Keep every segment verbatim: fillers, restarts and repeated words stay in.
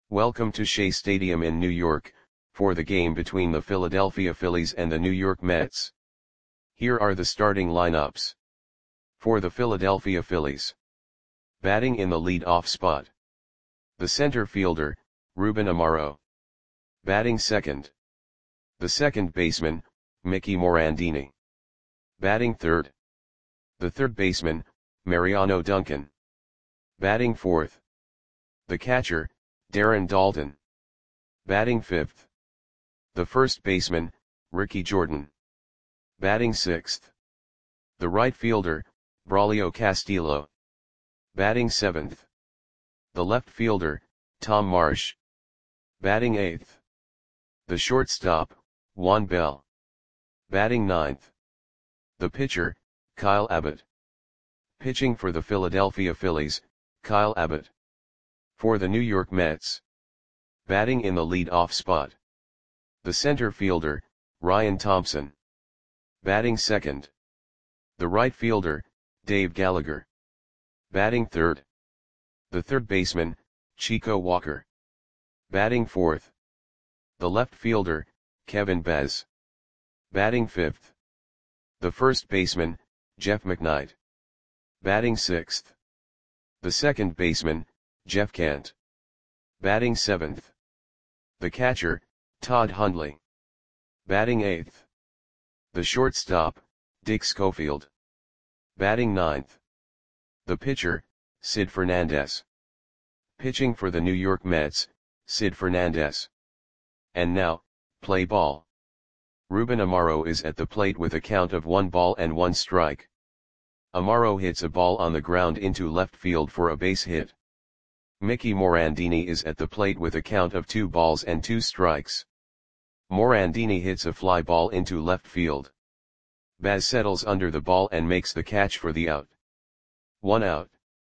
Welcome to Shea Stadium in New York, for the game between the Philadelphia Phillies and the New York Mets. Here are the starting lineups. For the Philadelphia Phillies. Batting in the lead-off spot. The center fielder, Ruben Amaro. Batting second. The second baseman, Mickey Morandini. Batting third. The third baseman, Mariano Duncan. Batting fourth. The catcher, Darren Daulton. Batting fifth. The first baseman, Ricky Jordan. Batting sixth. The right fielder, Braulio Castillo. Batting seventh. The left fielder, Tom Marsh. Batting eighth. The shortstop, Juan Bell. Batting ninth. The pitcher, Kyle Abbott. Pitching for the Philadelphia Phillies, Kyle Abbott. For the New York Mets. Batting in the lead-off spot. The center fielder, Ryan Thompson. Batting second. The right fielder, Dave Gallagher. Batting third. The third baseman, Chico Walker. Batting fourth. The left fielder, Kevin Baez. Batting fifth. The first baseman, Jeff McKnight. Batting sixth. The second baseman, Jeff Kent. Batting seventh. The catcher, Todd Hundley. Batting eighth. The shortstop, Dick Schofield. Batting ninth. The pitcher, Sid Fernandez. Pitching for the New York Mets, Sid Fernandez. And now, play ball. Ruben Amaro is at the plate with a count of one ball and one strike. Amaro hits a ball on the ground into left field for a base hit. Mickey Morandini is at the plate with a count of two balls and two strikes. Morandini hits a fly ball into left field. Baez settles under the ball and makes the catch for the out. One out.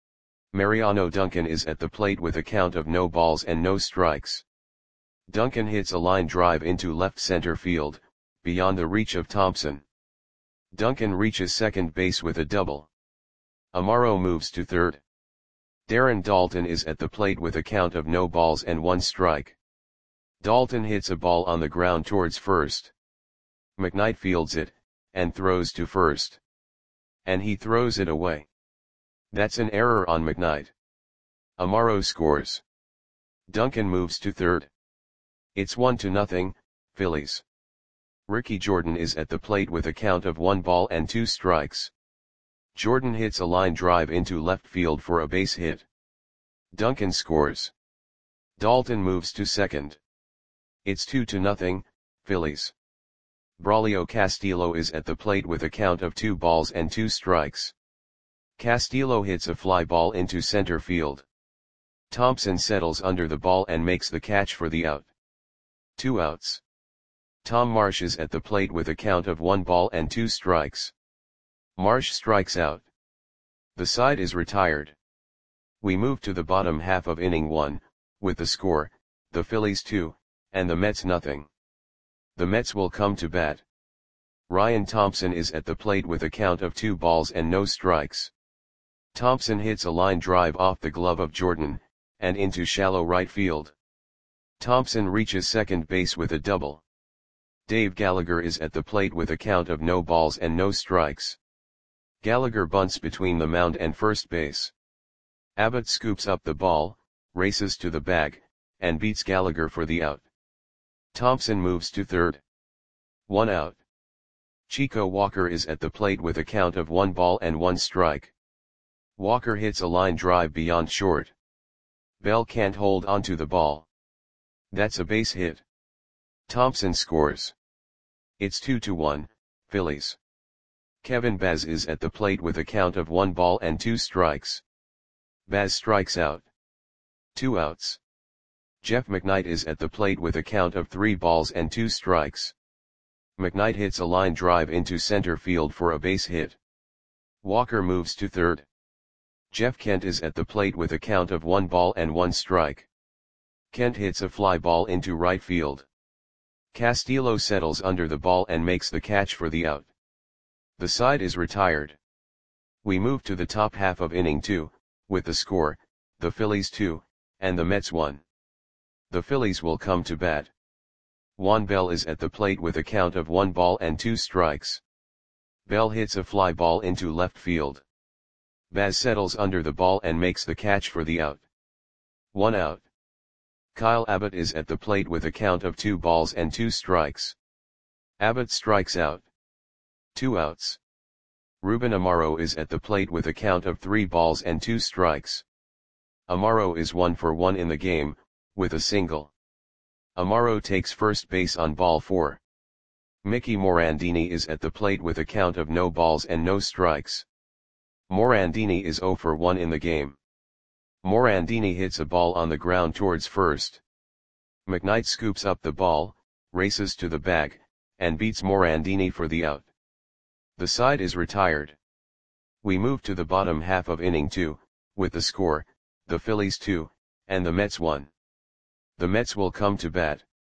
Mariano Duncan is at the plate with a count of no balls and no strikes. Duncan hits a line drive into left center field, beyond the reach of Thompson. Duncan reaches second base with a double. Amaro moves to third. Darren Daulton is at the plate with a count of no balls and one strike. Daulton hits a ball on the ground towards first. McKnight fields it, and throws to first. And he throws it away. That's an error on McKnight. Amaro scores. Duncan moves to third. It's one to nothing, Phillies. Ricky Jordan is at the plate with a count of one ball and two strikes. Jordan hits a line drive into left field for a base hit. Duncan scores. Daulton moves to second. It's two to nothing, Phillies. Braulio Castillo is at the plate with a count of two balls and two strikes. Castillo hits a fly ball into center field. Thompson settles under the ball and makes the catch for the out. Two outs. Tom Marsh is at the plate with a count of one ball and two strikes. Marsh strikes out. The side is retired. We move to the bottom half of inning one, with the score, the Phillies two, and the Mets nothing. The Mets will come to bat. Ryan Thompson is at the plate with a count of two balls and no strikes. Thompson hits a line drive off the glove of Jordan, and into shallow right field. Thompson reaches second base with a double. Dave Gallagher is at the plate with a count of no balls and no strikes. Gallagher bunts between the mound and first base. Abbott scoops up the ball, races to the bag, and beats Gallagher for the out. Thompson moves to third. One out. Chico Walker is at the plate with a count of one ball and one strike. Walker hits a line drive beyond short. Bell can't hold onto the ball. That's a base hit. Thompson scores. It's two to one, Phillies. Kevin Baez is at the plate with a count of one ball and two strikes. Baez strikes out. Two outs. Jeff McKnight is at the plate with a count of three balls and two strikes. McKnight hits a line drive into center field for a base hit. Walker moves to third. Jeff Kent is at the plate with a count of one ball and one strike. Kent hits a fly ball into right field. Castillo settles under the ball and makes the catch for the out. The side is retired. We move to the top half of inning two, with the score, the Phillies two, and the Mets one. The Phillies will come to bat. Juan Bell is at the plate with a count of one ball and two strikes. Bell hits a fly ball into left field. Baz settles under the ball and makes the catch for the out. One out. Kyle Abbott is at the plate with a count of two balls and two strikes. Abbott strikes out. Two outs. Ruben Amaro is at the plate with a count of three balls and two strikes. Amaro is one for one in the game, with a single. Amaro takes first base on ball four. Mickey Morandini is at the plate with a count of no balls and no strikes. Morandini is zero for one in the game. Morandini hits a ball on the ground towards first. McKnight scoops up the ball, races to the bag, and beats Morandini for the out. The side is retired. We move to the bottom half of inning two, with the score, the Phillies two, and the Mets one. The Mets will come to bat.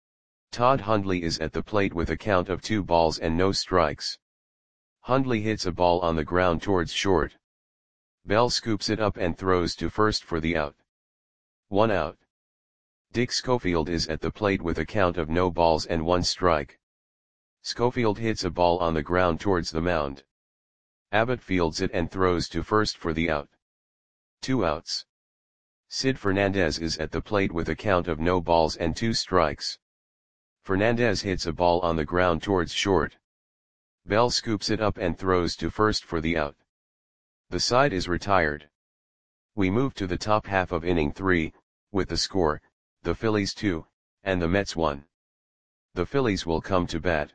Todd Hundley is at the plate with a count of two balls and no strikes. Hundley hits a ball on the ground towards short. Bell scoops it up and throws to first for the out. One out. Dick Schofield is at the plate with a count of no balls and one strike. Schofield hits a ball on the ground towards the mound. Abbott fields it and throws to first for the out. Two outs. Sid Fernandez is at the plate with a count of no balls and two strikes. Fernandez hits a ball on the ground towards short. Bell scoops it up and throws to first for the out. The side is retired. We move to the top half of inning three, with the score, the Phillies two, and the Mets one. The Phillies will come to bat.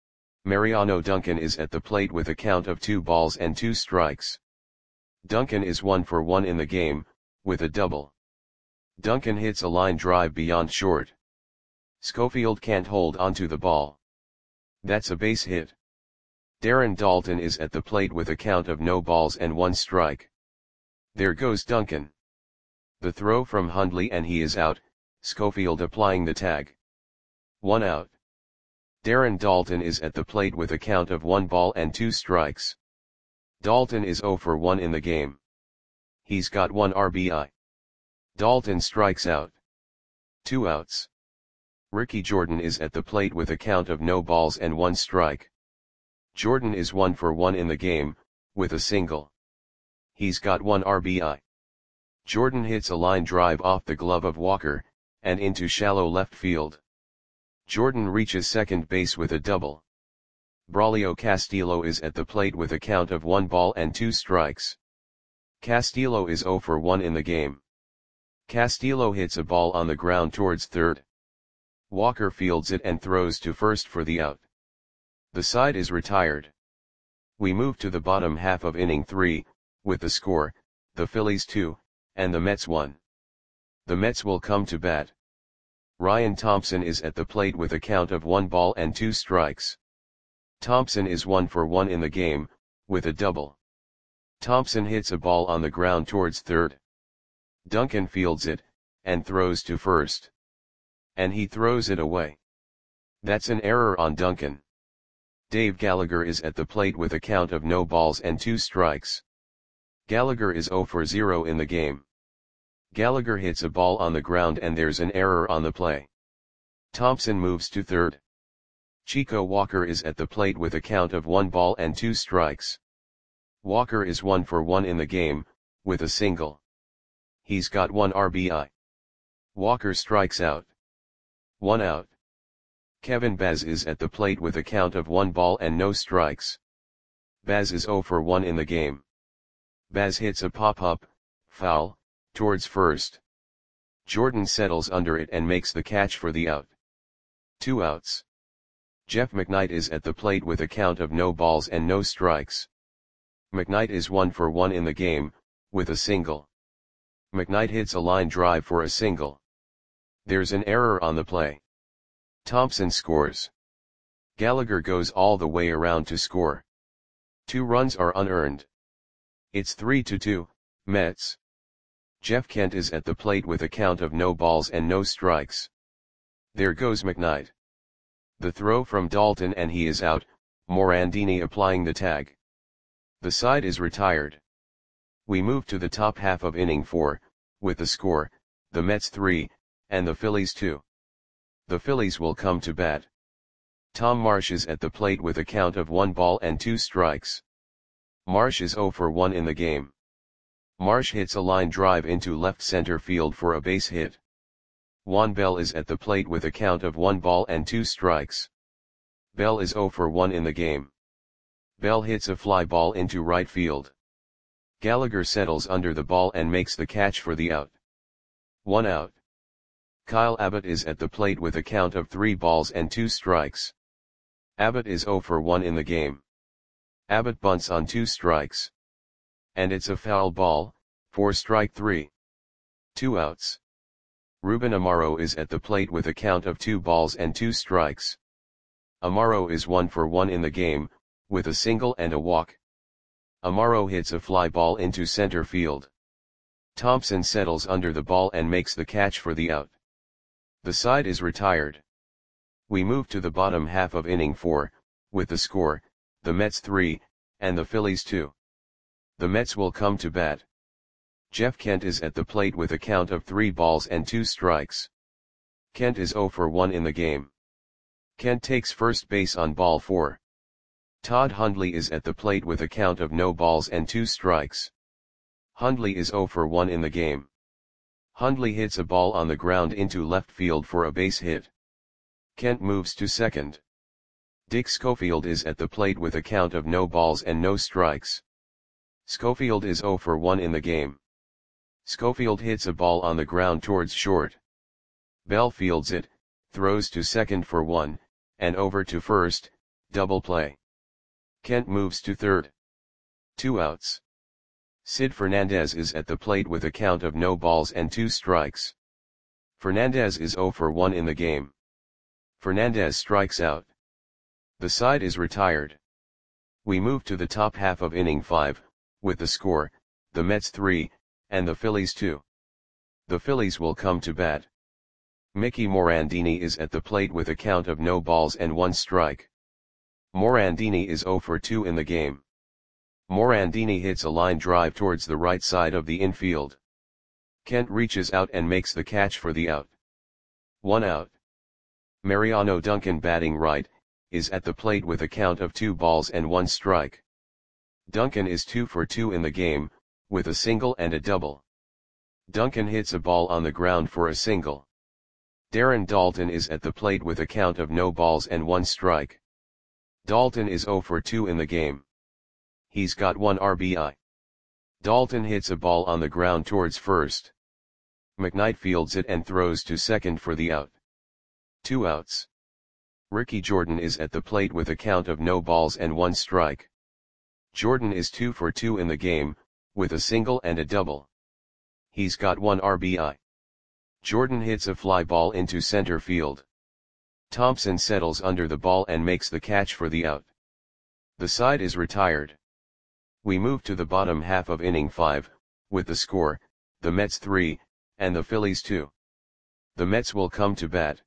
Mariano Duncan is at the plate with a count of two balls and two strikes. Duncan is one for one in the game, with a double. Duncan hits a line drive beyond short. Schofield can't hold onto the ball. That's a base hit. Darren Daulton is at the plate with a count of no balls and one strike. There goes Duncan. The throw from Hundley and he is out, Schofield applying the tag. One out. Darren Daulton is at the plate with a count of one ball and two strikes. Daulton is zero for one in the game. He's got one R B I. Daulton strikes out. Two outs. Ricky Jordan is at the plate with a count of no balls and one strike. Jordan is one for one in the game, with a single. He's got one R B I. Jordan hits a line drive off the glove of Walker, and into shallow left field. Jordan reaches second base with a double. Braulio Castillo is at the plate with a count of one ball and two strikes. Castillo is zero for one in the game. Castillo hits a ball on the ground towards third. Walker fields it and throws to first for the out. The side is retired. We move to the bottom half of inning three, with the score, the Phillies two, and the Mets one. The Mets will come to bat. Ryan Thompson is at the plate with a count of one ball and two strikes. Thompson is one for one in the game, with a double. Thompson hits a ball on the ground towards third. Duncan fields it, and throws to first. And he throws it away. That's an error on Duncan. Dave Gallagher is at the plate with a count of no balls and two strikes. Gallagher is zero for zero in the game. Gallagher hits a ball on the ground and there's an error on the play. Thompson moves to third. Chico Walker is at the plate with a count of one ball and two strikes. Walker is one for one in the game, with a single. He's got one R B I. Walker strikes out. One out. Kevin Baz is at the plate with a count of one ball and no strikes. Baz is zero for one in the game. Baz hits a pop-up, foul, towards first. Jordan settles under it and makes the catch for the out. Two outs. Jeff McKnight is at the plate with a count of no balls and no strikes. McKnight is one for one in the game, with a single. McKnight hits a line drive for a single. There's an error on the play. Thompson scores. Gallagher goes all the way around to score. Two runs are unearned. It's three to two, Mets. Jeff Kent is at the plate with a count of no balls and no strikes. There goes McKnight. The throw from Daulton and he is out, Morandini applying the tag. The side is retired. We move to the top half of inning four, with the score, the Mets three, and the Phillies two. The Phillies will come to bat. Tom Marsh is at the plate with a count of one ball and two strikes. Marsh is oh for one in the game. Marsh hits a line drive into left center field for a base hit. Juan Bell is at the plate with a count of one ball and two strikes. Bell is oh for one in the game. Bell hits a fly ball into right field. Gallagher settles under the ball and makes the catch for the out. One out. Kyle Abbott is at the plate with a count of three balls and two strikes. Abbott is oh for one in the game. Abbott bunts on two strikes. And it's a foul ball, for strike three. Two outs. Ruben Amaro is at the plate with a count of two balls and two strikes. Amaro is one for one in the game, with a single and a walk. Amaro hits a fly ball into center field. Thompson settles under the ball and makes the catch for the out. The side is retired. We move to the bottom half of inning four, with the score, the Mets three, and the Phillies two. The Mets will come to bat. Jeff Kent is at the plate with a count of three balls and two strikes. Kent is oh for one in the game. Kent takes first base on ball four. Todd Hundley is at the plate with a count of no balls and two strikes. Hundley is oh for one in the game. Hundley hits a ball on the ground into left field for a base hit. Kent moves to second. Dick Schofield is at the plate with a count of no balls and no strikes. Schofield is oh for one in the game. Schofield hits a ball on the ground towards short. Bell fields it, throws to second for one, and over to first, double play. Kent moves to third. Two outs. Sid Fernandez is at the plate with a count of no balls and two strikes. Fernandez is oh for one in the game. Fernandez strikes out. The side is retired. We move to the top half of inning five, with the score, the Mets three, and the Phillies two. The Phillies will come to bat. Mickey Morandini is at the plate with a count of no balls and one strike. Morandini is oh for two in the game. Morandini hits a line drive towards the right side of the infield. Kent reaches out and makes the catch for the out. One out. Mariano Duncan, batting right, is at the plate with a count of two balls and one strike. Duncan is two for two in the game, with a single and a double. Duncan hits a ball on the ground for a single. Darren Daulton is at the plate with a count of no balls and one strike. Daulton is oh for two in the game. He's got one R B I. Daulton hits a ball on the ground towards first. McKnight fields it and throws to second for the out. Two outs. Ricky Jordan is at the plate with a count of no balls and one strike. Jordan is two for two in the game, with a single and a double. He's got one R B I. Jordan hits a fly ball into center field. Thompson settles under the ball and makes the catch for the out. The side is retired. We move to the bottom half of inning five, with the score, the Mets three, and the Phillies two. The Mets will come to bat.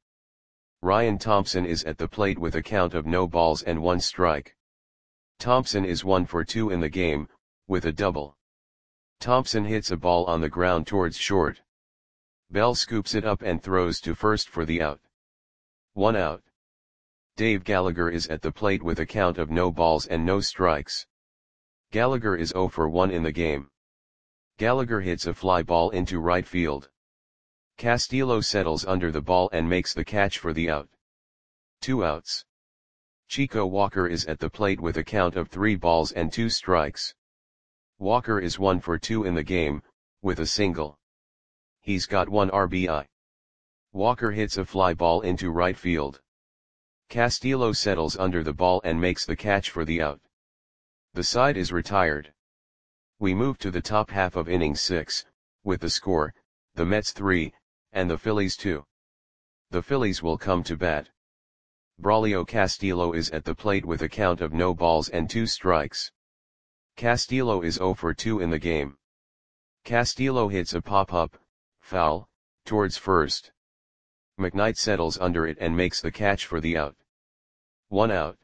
Ryan Thompson is at the plate with a count of no balls and one strike. Thompson is one for two in the game, with a double. Thompson hits a ball on the ground towards short. Bell scoops it up and throws to first for the out. One out. Dave Gallagher is at the plate with a count of no balls and no strikes. Gallagher is oh for one in the game. Gallagher hits a fly ball into right field. Castillo settles under the ball and makes the catch for the out. Two outs. Chico Walker is at the plate with a count of three balls and two strikes. Walker is one for two in the game, with a single. He's got one R B I. Walker hits a fly ball into right field. Castillo settles under the ball and makes the catch for the out. The side is retired. We move to the top half of inning six, with the score, the Mets three, and the Phillies two. The Phillies will come to bat. Braulio Castillo is at the plate with a count of no balls and two strikes. Castillo is oh for two in the game. Castillo hits a pop-up, foul, towards first. McKnight settles under it and makes the catch for the out. One out.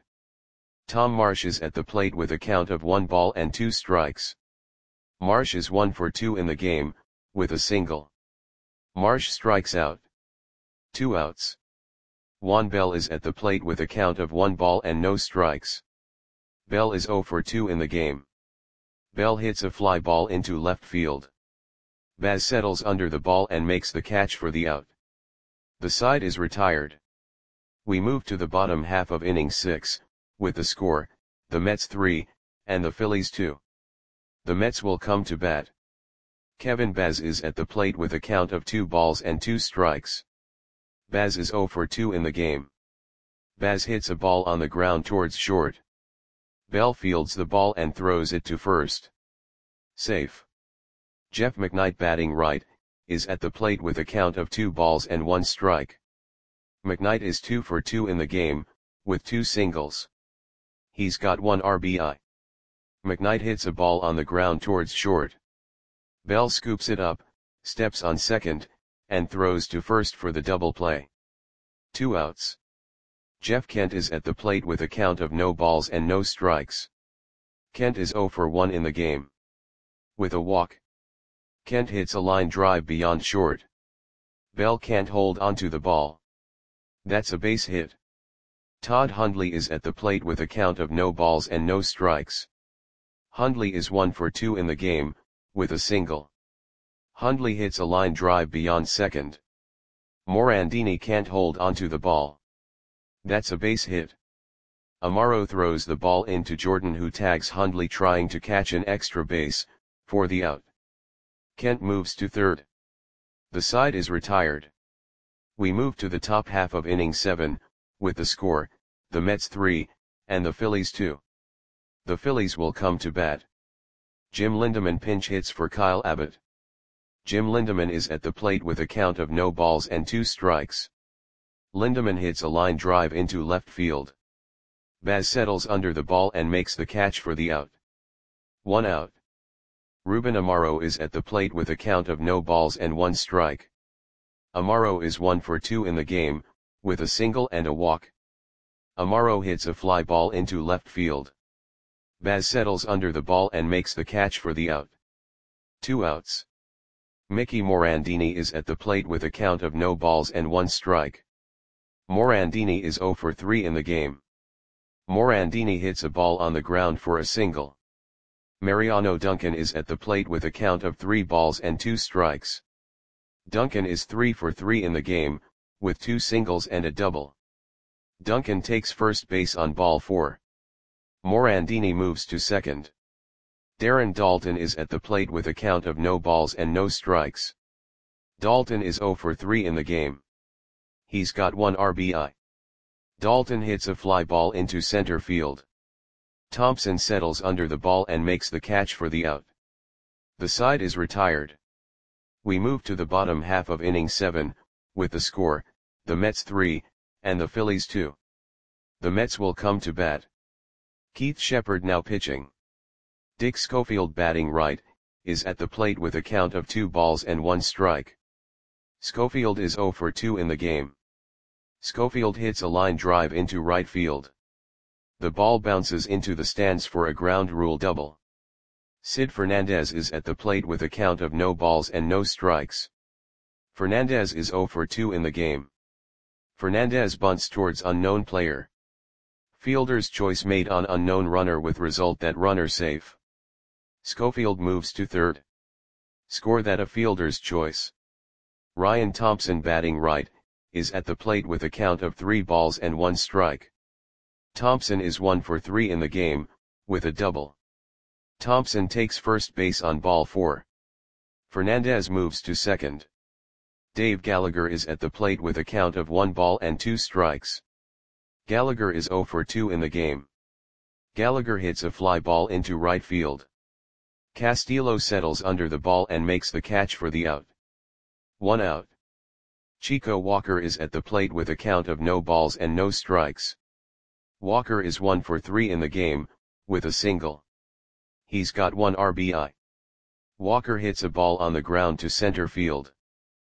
Tom Marsh is at the plate with a count of one ball and two strikes. Marsh is one for two in the game, with a single. Marsh strikes out. Two outs. Juan Bell is at the plate with a count of one ball and no strikes. Bell is oh for two in the game. Bell hits a fly ball into left field. Baz settles under the ball and makes the catch for the out. The side is retired. We move to the bottom half of inning six, with the score, the Mets three, and the Phillies two. The Mets will come to bat. Kevin Baz is at the plate with a count of two balls and two strikes. Baz is oh for two in the game. Baz hits a ball on the ground towards short. Bell fields the ball and throws it to first. Safe. Jeff McKnight, batting right, is at the plate with a count of two balls and one strike. McKnight is two for two in the game, with two singles. He's got one R B I. McKnight hits a ball on the ground towards short. Bell scoops it up, steps on second, and throws to first for the double play. Two outs. Jeff Kent is at the plate with a count of no balls and no strikes. Kent is oh for one in the game. With a walk. Kent hits a line drive beyond short. Bell can't hold onto the ball. That's a base hit. Todd Hundley is at the plate with a count of no balls and no strikes. Hundley is one for two in the game, with a single. Hundley hits a line drive beyond second. Morandini can't hold onto the ball. That's a base hit. Amaro throws the ball into Jordan, who tags Hundley trying to catch an extra base, for the out. Kent moves to third. The side is retired. We move to the top half of inning seven, with the score, the Mets three, and the Phillies two. The Phillies will come to bat. Jim Lindemann pinch hits for Kyle Abbott. Jim Lindemann is at the plate with a count of no balls and two strikes. Lindemann hits a line drive into left field. Baz settles under the ball and makes the catch for the out. One out. Ruben Amaro is at the plate with a count of no balls and one strike. Amaro is one for two in the game, with a single and a walk. Amaro hits a fly ball into left field. Baz settles under the ball and makes the catch for the out. Two outs. Mickey Morandini is at the plate with a count of no balls and one strike. Morandini is oh for three in the game. Morandini hits a ball on the ground for a single. Mariano Duncan is at the plate with a count of three balls and two strikes. Duncan is three for three in the game, with two singles and a double. Duncan takes first base on ball four. Morandini moves to second. Darren Daulton is at the plate with a count of no balls and no strikes. Daulton is oh for three in the game. He's got one R B I. Daulton hits a fly ball into center field. Thompson settles under the ball and makes the catch for the out. The side is retired. We move to the bottom half of inning seven, with the score, the Mets three, and the Phillies two. The Mets will come to bat. Keith Shepard now pitching. Dick Schofield, batting right, is at the plate with a count of two balls and one strike. Schofield is oh for two in the game. Schofield hits a line drive into right field. The ball bounces into the stands for a ground rule double. Sid Fernandez is at the plate with a count of no balls and no strikes. Fernandez is oh for two in the game. Fernandez bunts towards unknown player. Fielder's choice made on unknown runner with result that runner safe. Schofield moves to third. Score that a fielder's choice. Ryan Thompson, batting right, is at the plate with a count of three balls and one strike. Thompson is one for three in the game, with a double. Thompson takes first base on ball four. Fernandez moves to second. Dave Gallagher is at the plate with a count of one ball and two strikes. Gallagher is oh for two in the game. Gallagher hits a fly ball into right field. Castillo settles under the ball and makes the catch for the out. One out. Chico Walker is at the plate with a count of no balls and no strikes. Walker is one for three in the game, with a single. He's got one R B I. Walker hits a ball on the ground to center field.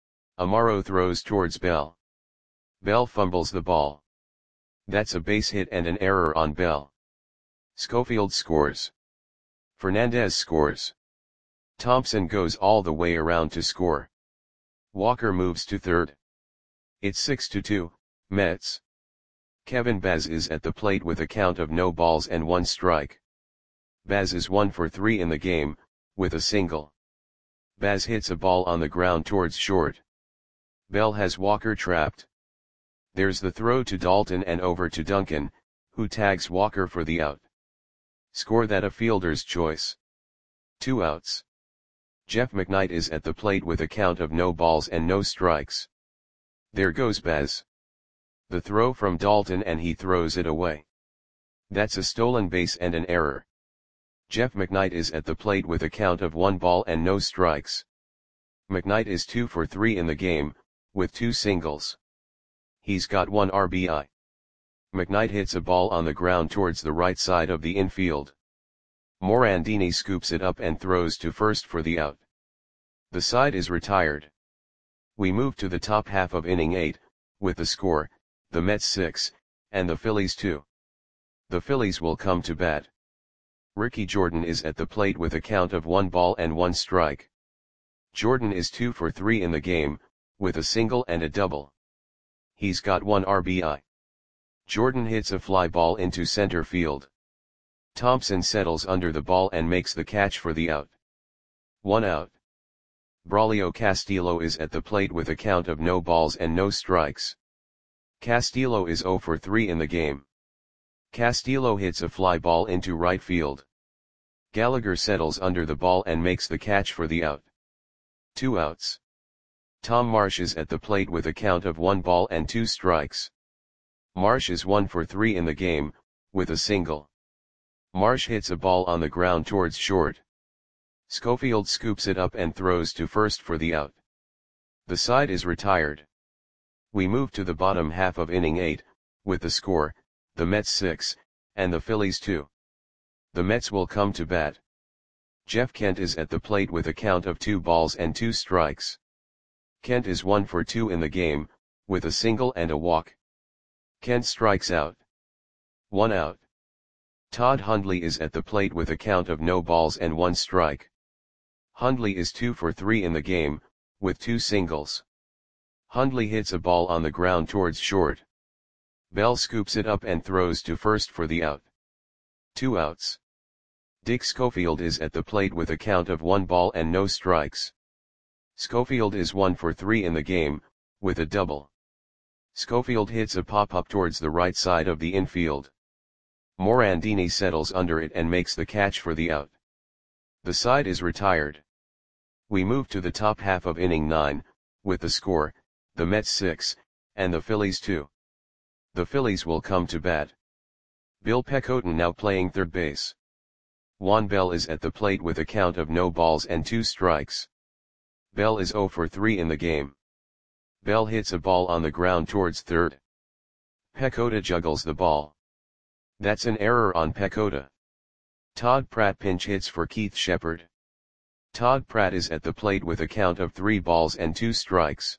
Amaro throws towards Bell. Bell fumbles the ball. That's a base hit and an error on Bell. Schofield scores. Fernandez scores. Thompson goes all the way around to score. Walker moves to third. It's six to two, Mets. Kevin Baz is at the plate with a count of no balls and one strike. Baz is one for three in the game, with a single. Baz hits a ball on the ground towards short. Bell has Walker trapped. There's the throw to Dalton and over to Duncan, who tags Walker for the out. Score that a fielder's choice. Two outs. Jeff McKnight is at the plate with a count of no balls and no strikes. There goes Baz. The throw from Dalton and he throws it away. That's a stolen base and an error. Jeff McKnight is at the plate with a count of one ball and no strikes. McKnight is two for three in the game, with two singles. He's got one R B I. McKnight hits a ball on the ground towards the right side of the infield. Morandini scoops it up and throws to first for the out. The side is retired. We move to the top half of inning eight, with the score, the Mets six, and the Phillies two. The Phillies will come to bat. Ricky Jordan is at the plate with a count of one ball and one strike. Jordan is two for three in the game, with a single and a double. He's got one R B I. Jordan hits a fly ball into center field. Thompson settles under the ball and makes the catch for the out. One out. Braulio Castillo is at the plate with a count of no balls and no strikes. Castillo is zero for three in the game. Castillo hits a fly ball into right field. Gallagher settles under the ball and makes the catch for the out. Two outs. Tom Marsh is at the plate with a count of one ball and two strikes. Marsh is one for three in the game, with a single. Marsh hits a ball on the ground towards short. Schofield scoops it up and throws to first for the out. The side is retired. We move to the bottom half of inning eight, with the score, the Mets six, and the Phillies two. The Mets will come to bat. Jeff Kent is at the plate with a count of two balls and two strikes. Kent is one for two in the game, with a single and a walk. Kent strikes out. One out. Todd Hundley is at the plate with a count of no balls and one strike. Hundley is two for three in the game, with two singles. Hundley hits a ball on the ground towards short. Bell scoops it up and throws to first for the out. Two outs. Dick Schofield is at the plate with a count of one ball and no strikes. Schofield is one for three in the game, with a double. Schofield hits a pop-up towards the right side of the infield. Morandini settles under it and makes the catch for the out. The side is retired. We move to the top half of inning nine, with the score, the Mets six, and the Phillies two. The Phillies will come to bat. Bill Pecoten now playing third base. Juan Bell is at the plate with a count of no balls and two strikes. Bell is zero for three in the game. Bell hits a ball on the ground towards third. Pecota juggles the ball. That's an error on Pecota. Todd Pratt pinch hits for Keith Shepard. Todd Pratt is at the plate with a count of three balls and two strikes.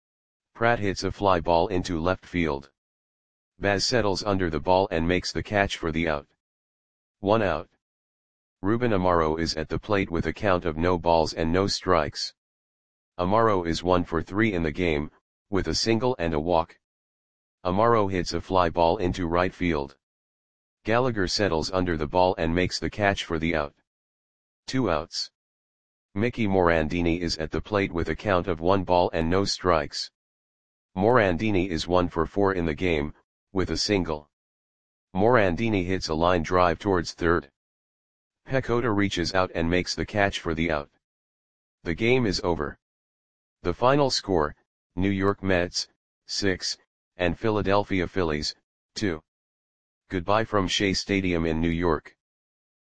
Pratt hits a fly ball into left field. Baz settles under the ball and makes the catch for the out. One out. Ruben Amaro is at the plate with a count of no balls and no strikes. Amaro is one for three in the game, with a single and a walk. Amaro hits a fly ball into right field. Gallagher settles under the ball and makes the catch for the out. Two outs. Mickey Morandini is at the plate with a count of one ball and no strikes. Morandini is one for four in the game, with a single. Morandini hits a line drive towards third. Pecota reaches out and makes the catch for the out. The game is over. The final score, New York Mets, six, and Philadelphia Phillies, two. Goodbye from Shea Stadium in New York.